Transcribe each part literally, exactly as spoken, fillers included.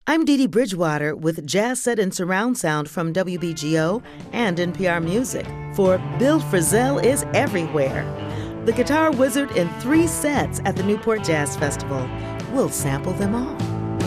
I'm Dee Dee Bridgewater with Jazz Set and Surround Sound from W B G O and N P R Music for Bill Frisell is Everywhere, the guitar wizard in three sets at the Newport Jazz Festival. We'll sample them all.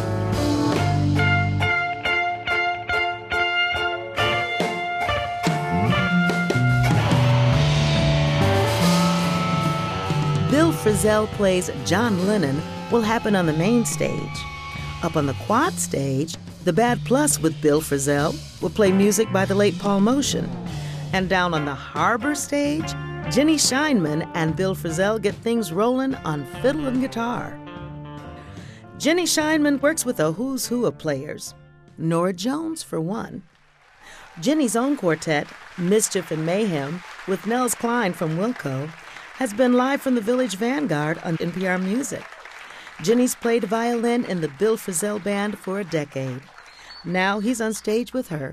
Bill Frisell plays John Lennon will happen on the main stage. Up on the quad stage, the Bad Plus with Bill Frisell will play music by the late Paul Motian. And down on the Harbor stage, Jenny Scheinman and Bill Frisell get things rolling on fiddle and guitar. Jenny Scheinman works with a who's who of players, Norah Jones for one. Jenny's own quartet, Mischief and Mayhem, with Nels Cline from Wilco, has been live from the Village Vanguard on N P R Music. Jenny's played violin in the Bill Frisell Band for a decade. Now he's on stage with her.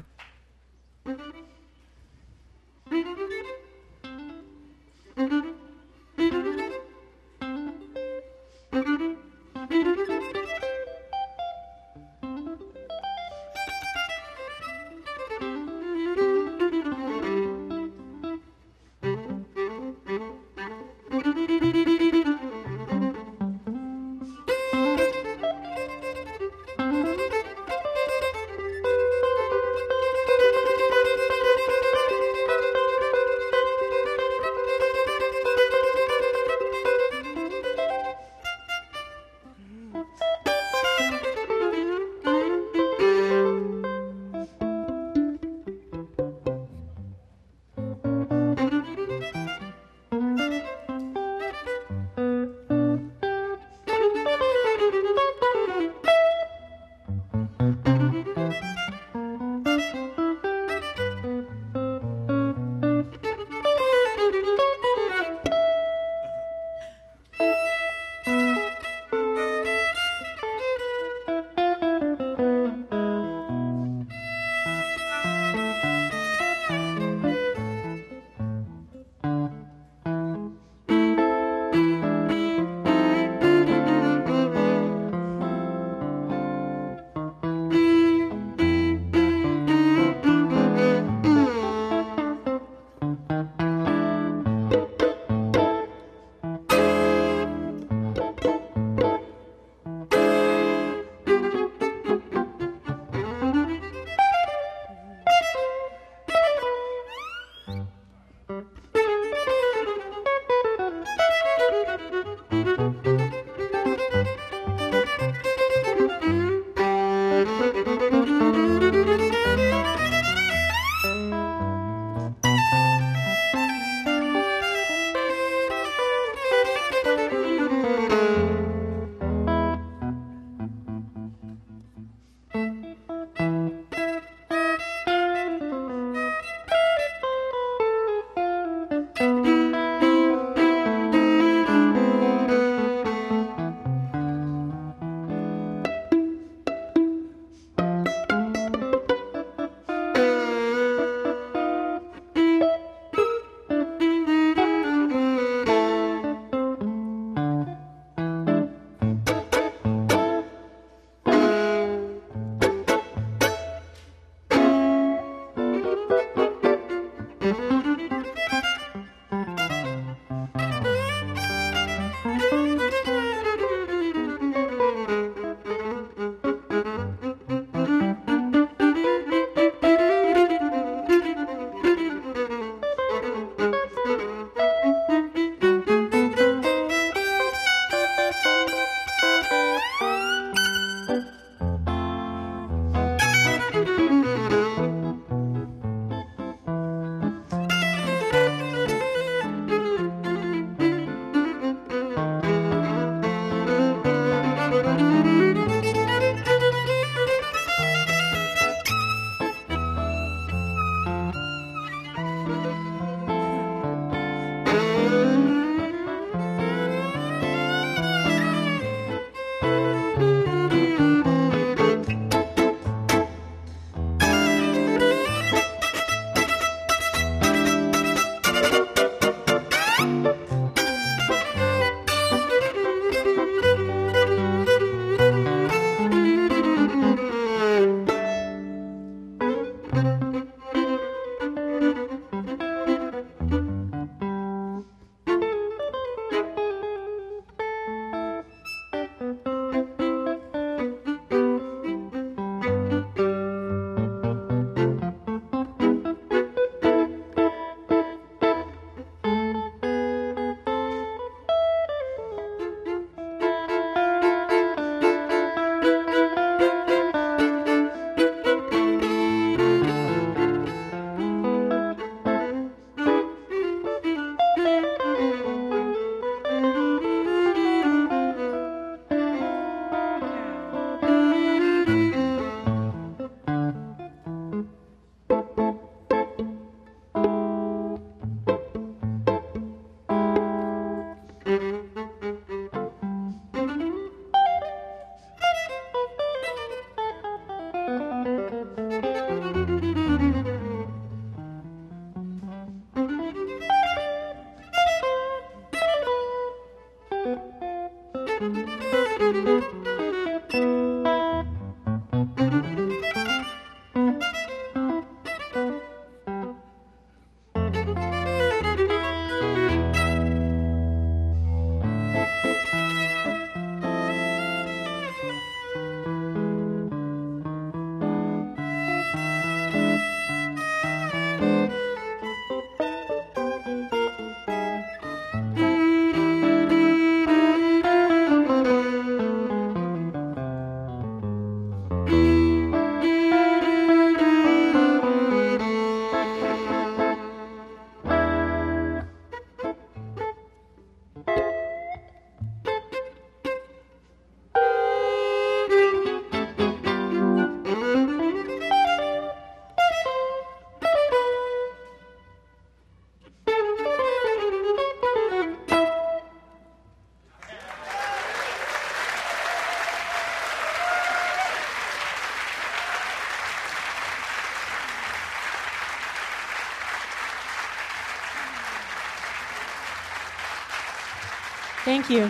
Thank you.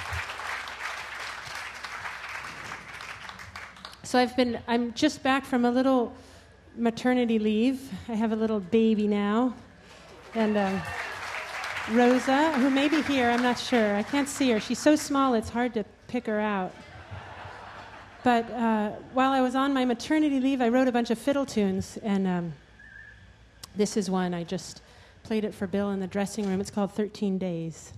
So I've been, I'm just back from a little maternity leave. I have a little baby now. And um, Rosa, who may be here, I'm not sure. I can't see her. She's so small, it's hard to pick her out. But uh, while I was on my maternity leave, I wrote a bunch of fiddle tunes. And um, this is one. I just played it for Bill in the dressing room. It's called thirteen days.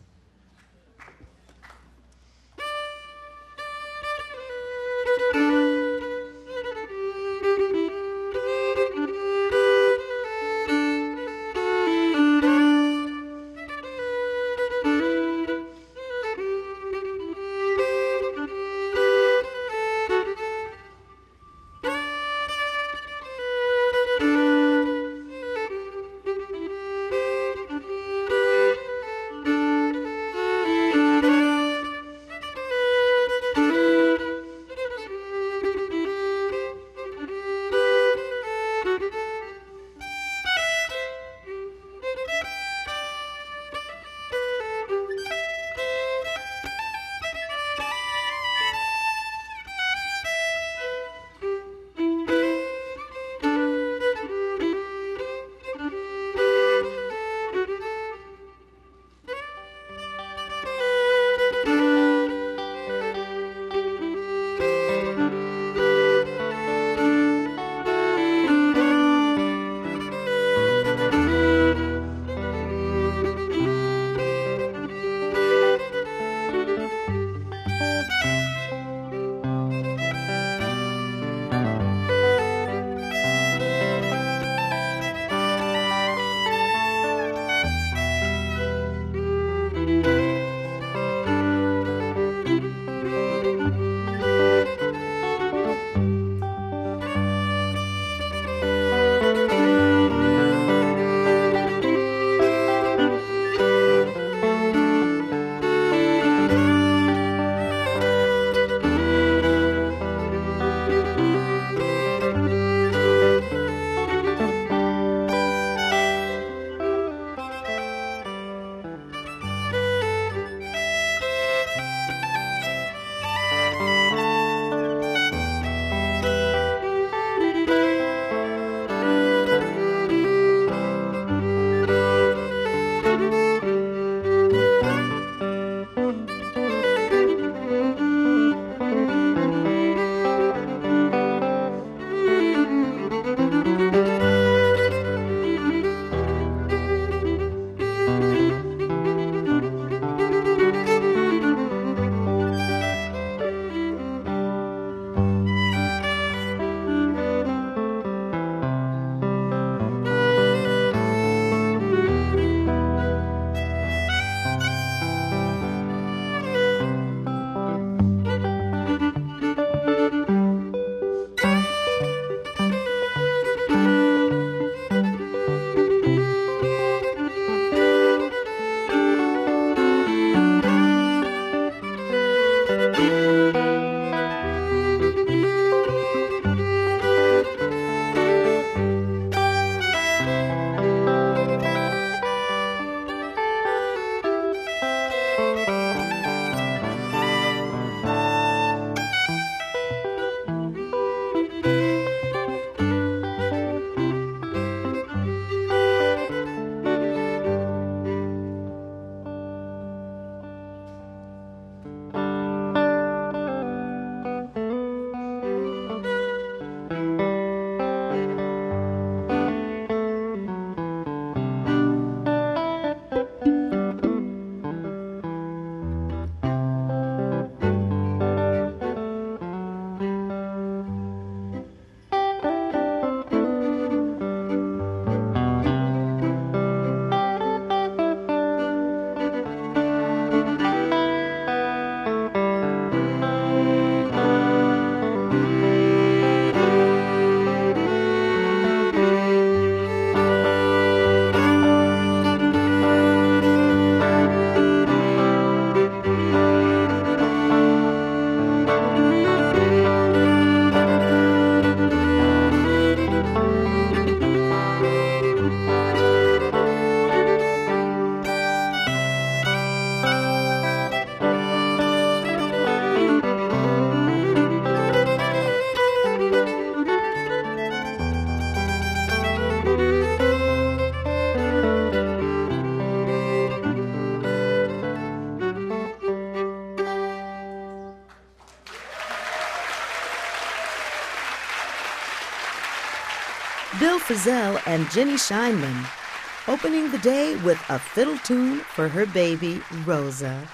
Bill Frisell and Jenny Scheinman, opening the day with a fiddle tune for her baby, Rosa.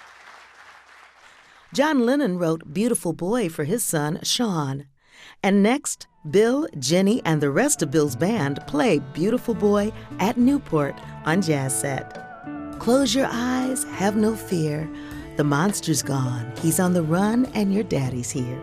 John Lennon wrote Beautiful Boy for his son, Sean. And next, Bill, Jenny, and the rest of Bill's band play Beautiful Boy at Newport on Jazz Set. Close your eyes, have no fear. The monster's gone. He's on the run, and your daddy's here.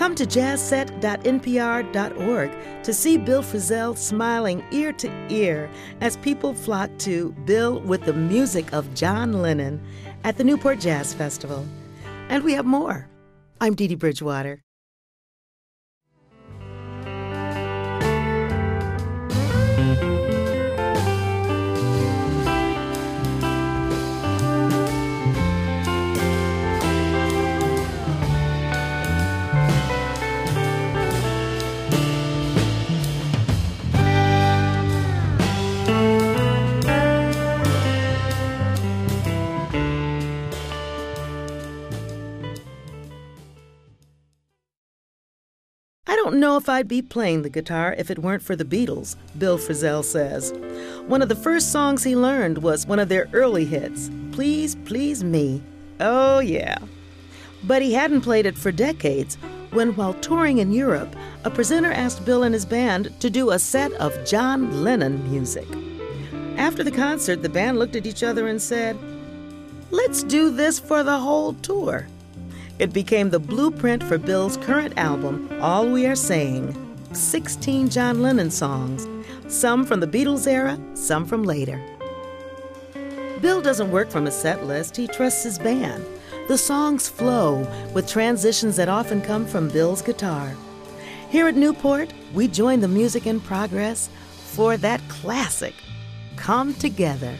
Come to jazz set dot n p r dot org to see Bill Frisell smiling ear to ear as people flock to Bill with the music of John Lennon at the Newport Jazz Festival. And we have more. I'm Dee Dee Bridgewater. I don't know if I'd be playing the guitar if it weren't for the Beatles, Bill Frisell says. One of the first songs he learned was one of their early hits, Please Please Me. Oh, yeah. But he hadn't played it for decades when, while touring in Europe, a presenter asked Bill and his band to do a set of John Lennon music. After the concert, the band looked at each other and said, "Let's do this for the whole tour." It became the blueprint for Bill's current album, All We Are Saying, sixteen John Lennon songs, some from the Beatles era, some from later. Bill doesn't work from a set list, he trusts his band. The songs flow with transitions that often come from Bill's guitar. Here at Newport, we join the music in progress for that classic, Come Together.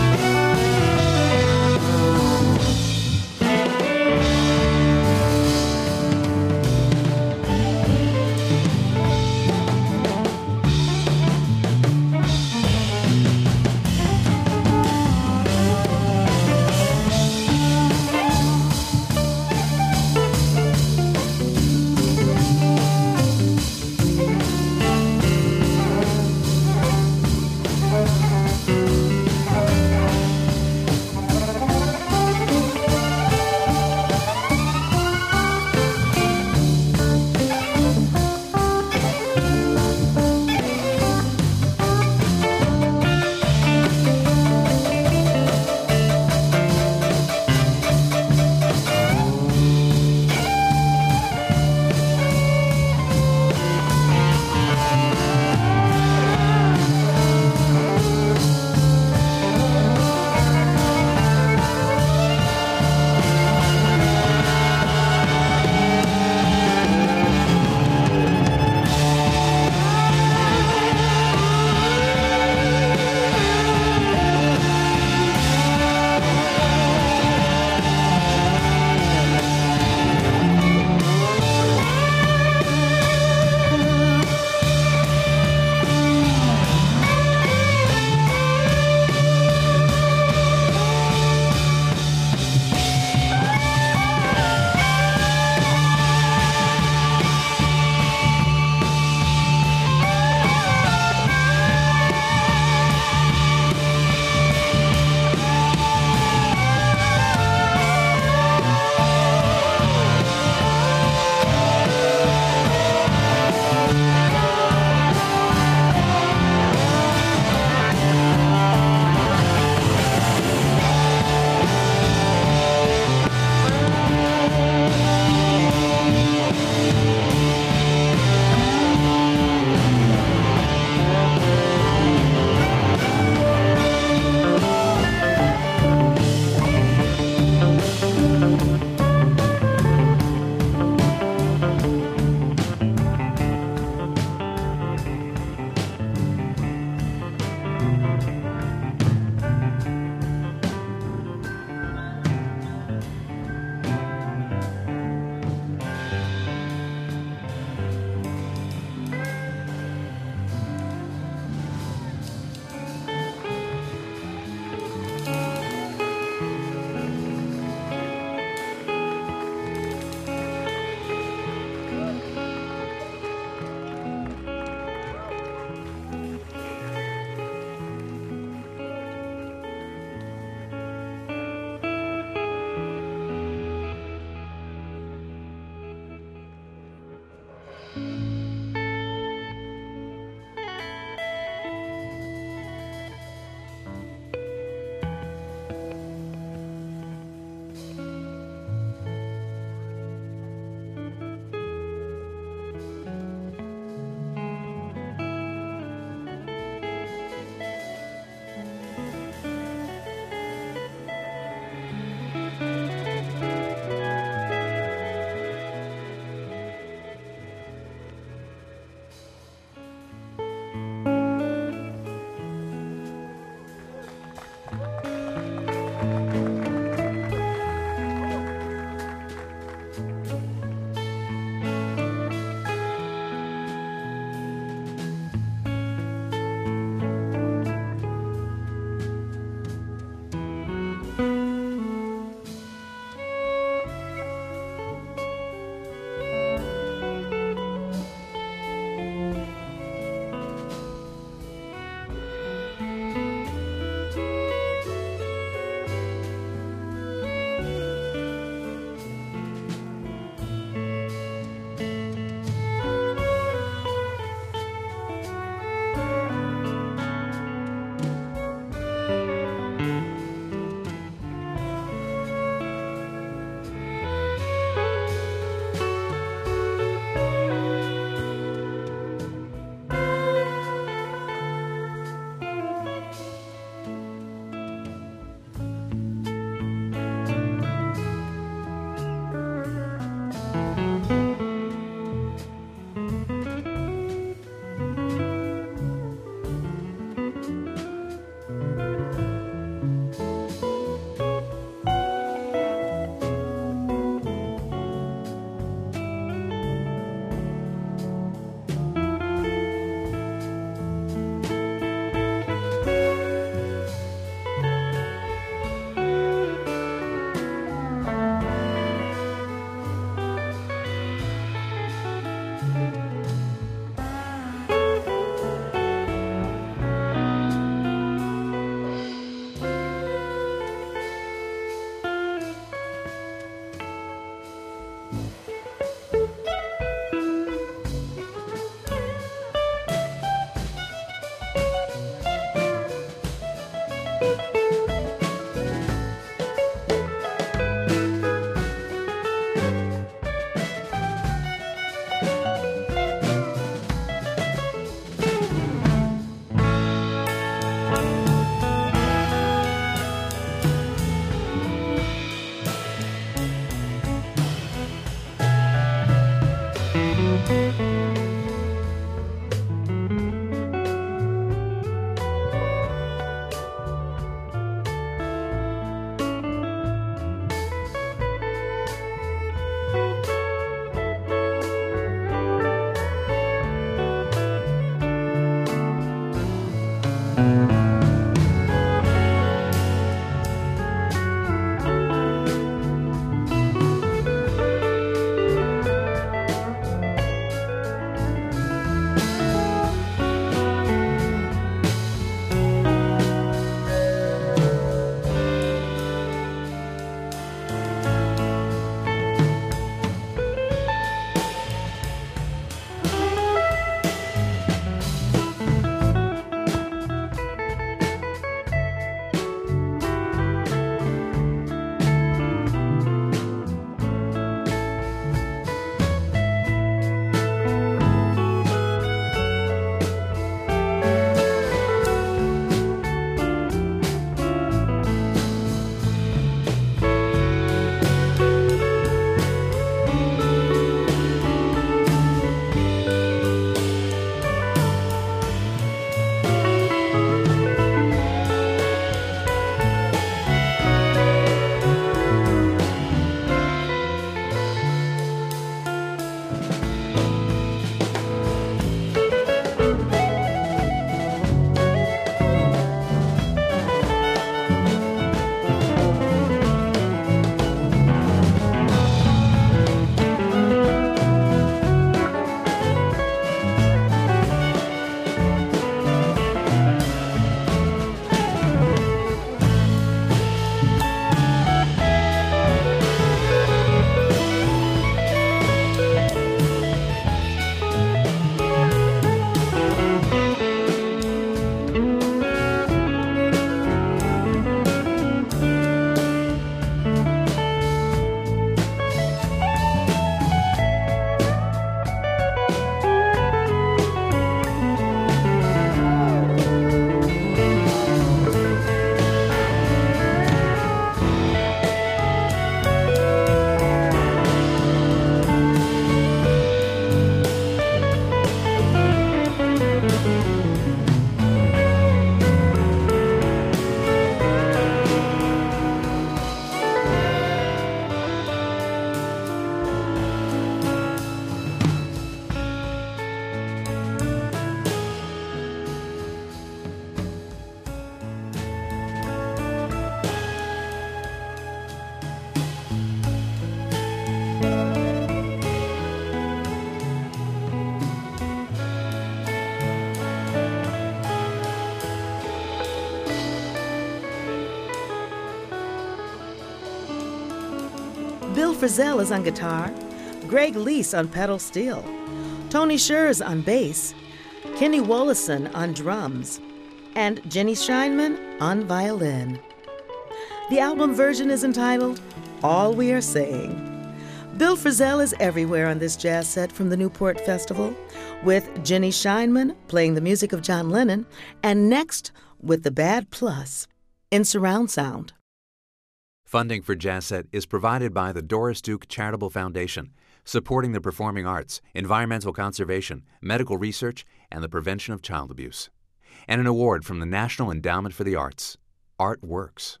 Bill Frisell is on guitar, Greg Lease on pedal steel, Tony Scherz on bass, Kenny Wollesen on drums, and Jenny Scheinman on violin. The album version is entitled All We Are Saying. Bill Frisell is everywhere on this jazz set from the Newport Festival, with Jenny Scheinman playing the music of John Lennon, and next with the Bad Plus in surround sound. Funding for Jazz Set is provided by the Doris Duke Charitable Foundation, supporting the performing arts, environmental conservation, medical research, and the prevention of child abuse. And an award from the National Endowment for the Arts. Art Works.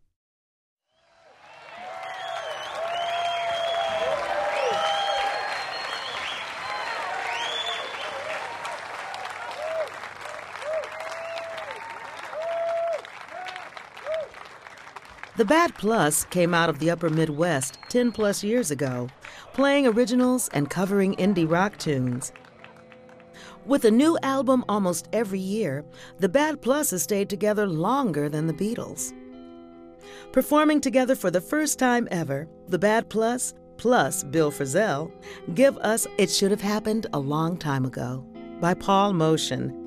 The Bad Plus came out of the upper Midwest ten plus years ago, playing originals and covering indie rock tunes. With a new album almost every year, the Bad Plus has stayed together longer than the Beatles. Performing together for the first time ever, the Bad Plus plus Bill Frisell give us It Should Have Happened a Long Time Ago by Paul Motian.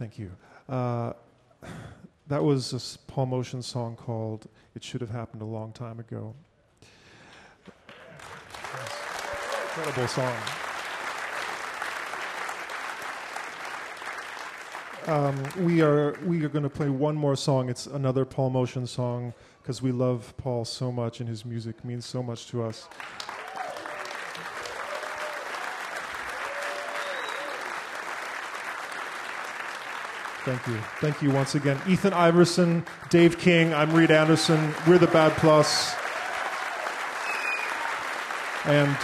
Thank you. Uh, that was a s- Paul Motion song called It Should Have Happened a Long Time Ago. Incredible song. Um, we are we are going to play one more song. It's another Paul Motion song because we love Paul so much and his music means so much to us. Thank you. Thank you once again. Ethan Iverson, Dave King, I'm Reed Anderson. We're the Bad Plus. And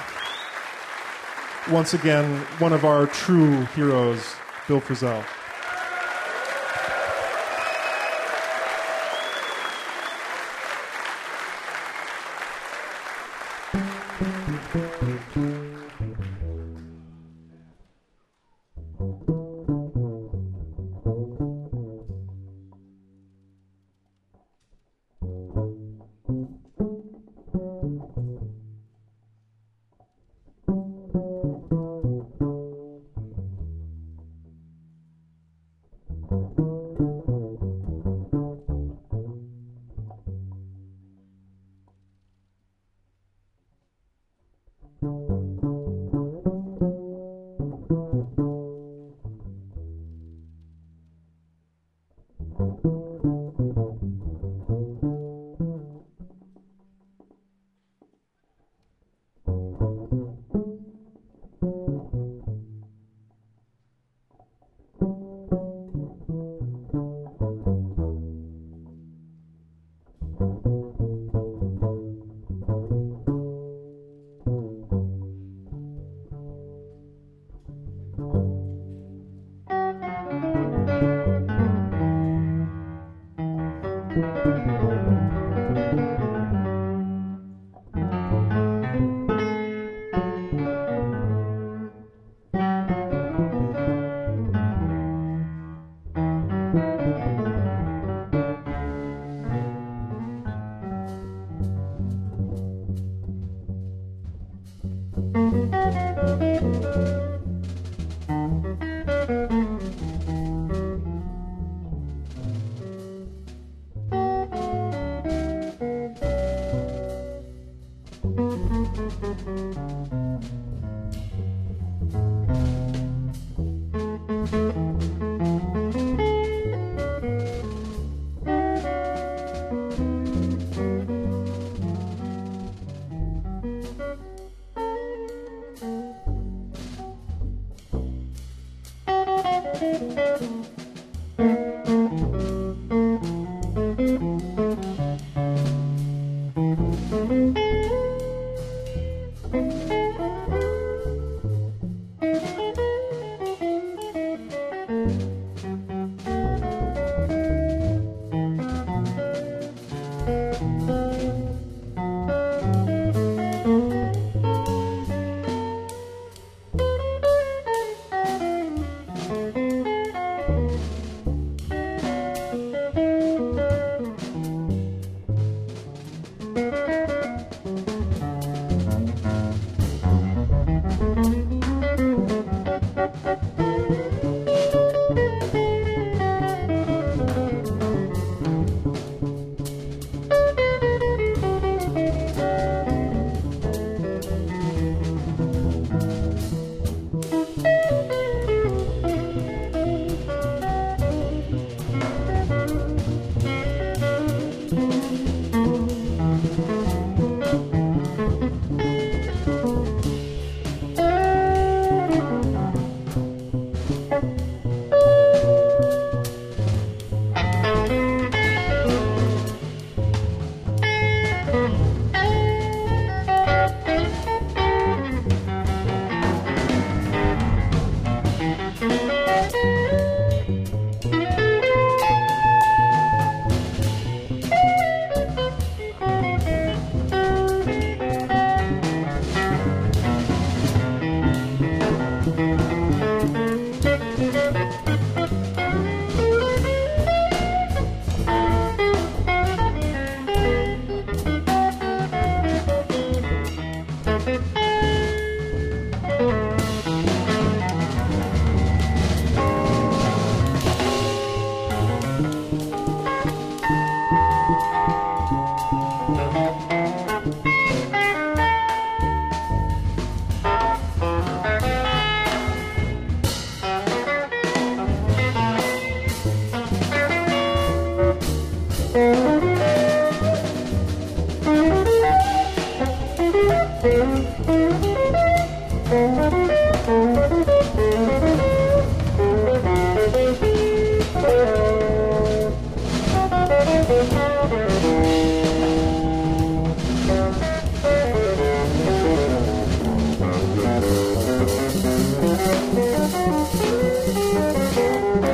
once again, one of our true heroes, Bill Frisell.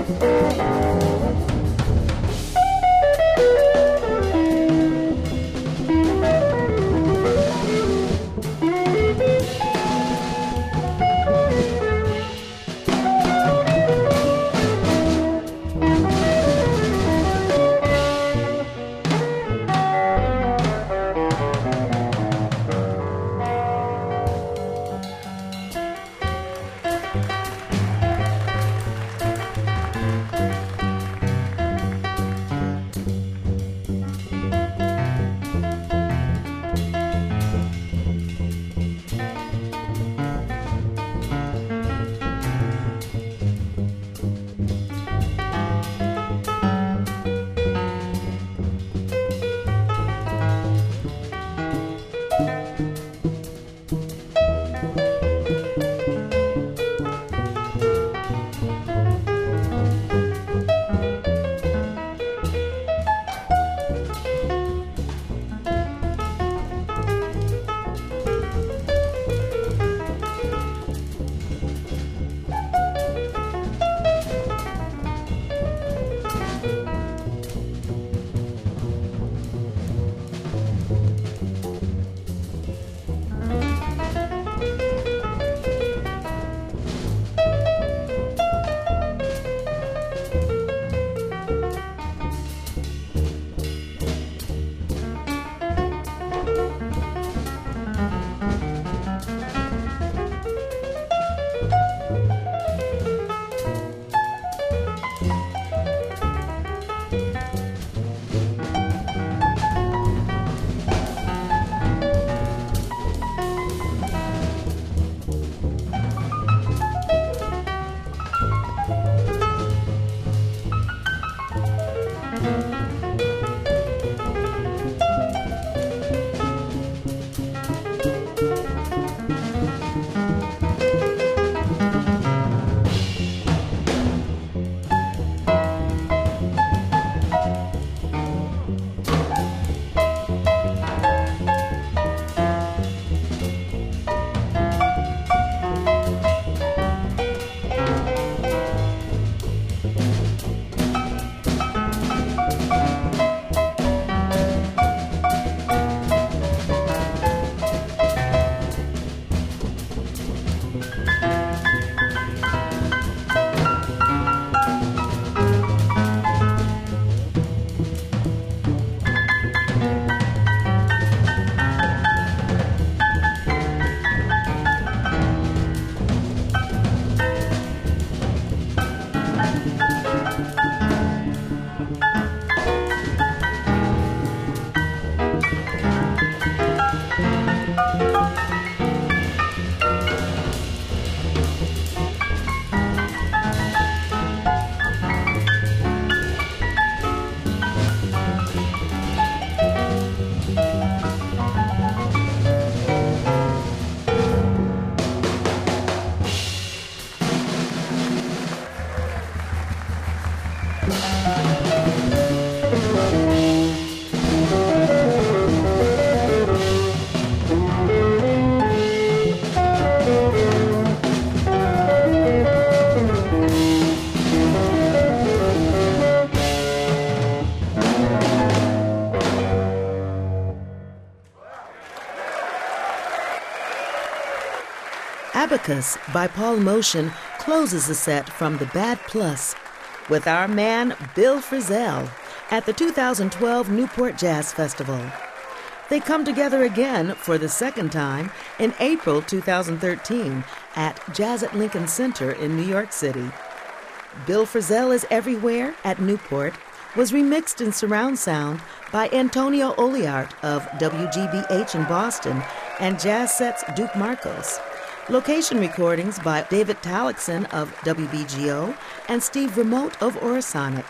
Abacus by Paul Motian closes the set from the Bad Plus with our man Bill Frisell at the two thousand twelve Newport Jazz Festival. They come together again for the second time in April two thousand thirteen at Jazz at Lincoln Center in New York City. Bill Frisell is Everywhere at Newport was remixed in surround sound by Antonio Oliart of W G B H in Boston and Jazz Sets Duke Marcos. Location recordings by David Talixon of W B G O and Steve Remote of Orasonic.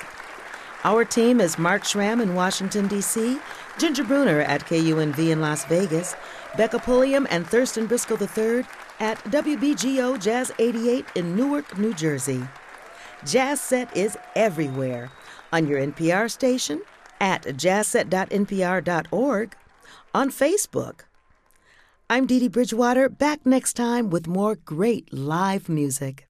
Our team is Mark Schramm in Washington, D C, Ginger Bruner at K U N V in Las Vegas, Becca Pulliam and Thurston Briscoe the third at W B G O Jazz eighty-eight in Newark, New Jersey. Jazz Set is everywhere on your N P R station, at jazz set dot n p r dot org, on Facebook. I'm Dee Dee Bridgewater, back next time with more great live music.